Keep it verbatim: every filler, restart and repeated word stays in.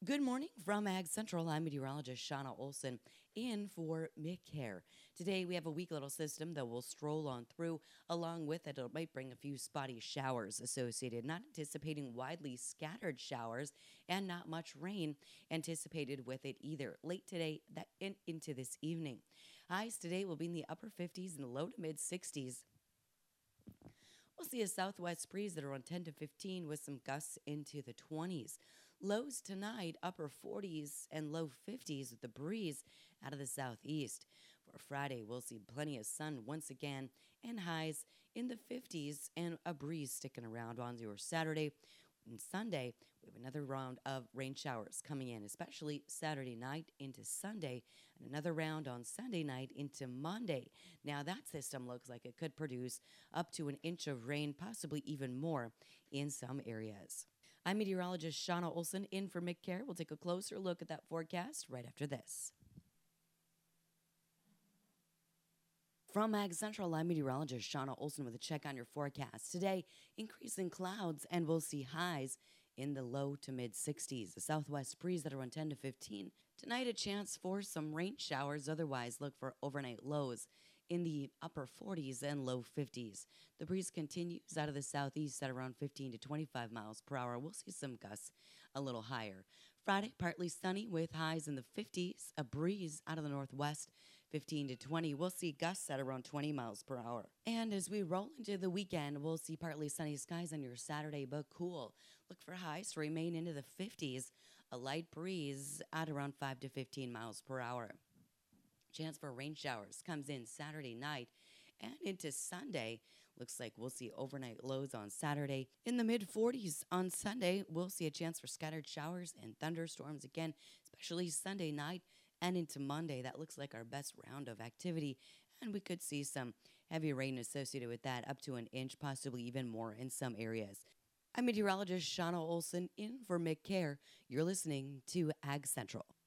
Good morning from Ag Central. I'm meteorologist Shauna Olson in for Mick Hare. Today we have a weak little system that will stroll on through. Along with it, it might bring a few spotty showers associated. Not anticipating widely scattered showers and not much rain anticipated with it either. Late today, that in, into this evening. Highs today will be in the upper fifties and the low to mid sixties. We'll see a southwest breeze at around ten to fifteen with some gusts into the twenties. Lows tonight, upper forties and low fifties with the breeze out of the southeast. For Friday, we'll see plenty of sun once again and highs in the fifties and a breeze sticking around on your Saturday. And Sunday, we have another round of rain showers coming in, especially Saturday night into Sunday, and another round on Sunday night into Monday. Now, that system looks like it could produce up to an inch of rain, possibly even more in some areas. I'm meteorologist Shauna Olson in for Mick Care. We'll take a closer look at that forecast right after this. From Ag Central, I'm meteorologist Shauna Olson with a check on your forecast. Today, increasing clouds, and we'll see highs in the low to mid sixties. A southwest breeze at around ten to fifteen. Tonight, a chance for some rain showers. Otherwise, look for overnight lows in the upper forties and low fifties. The breeze continues out of the southeast at around fifteen to twenty-five miles per hour. We'll see some gusts a little higher. Friday, partly sunny with highs in the fifties. A breeze out of the northwest, fifteen to twenty. We'll see gusts at around twenty miles per hour. And as we roll into the weekend, we'll see partly sunny skies on your Saturday, but cool. Look for highs to remain into the fifties. A light breeze at around five to fifteen miles per hour. Chance for rain showers comes in Saturday night and into Sunday. Looks like we'll see overnight lows on Saturday. In the mid forties on Sunday, we'll see a chance for scattered showers and thunderstorms again, especially Sunday night and into Monday. That looks like our best round of activity, and we could see some heavy rain associated with that, up to an inch, possibly even more in some areas. I'm meteorologist Shauna Olson in for Mick Care. You're listening to Ag Central.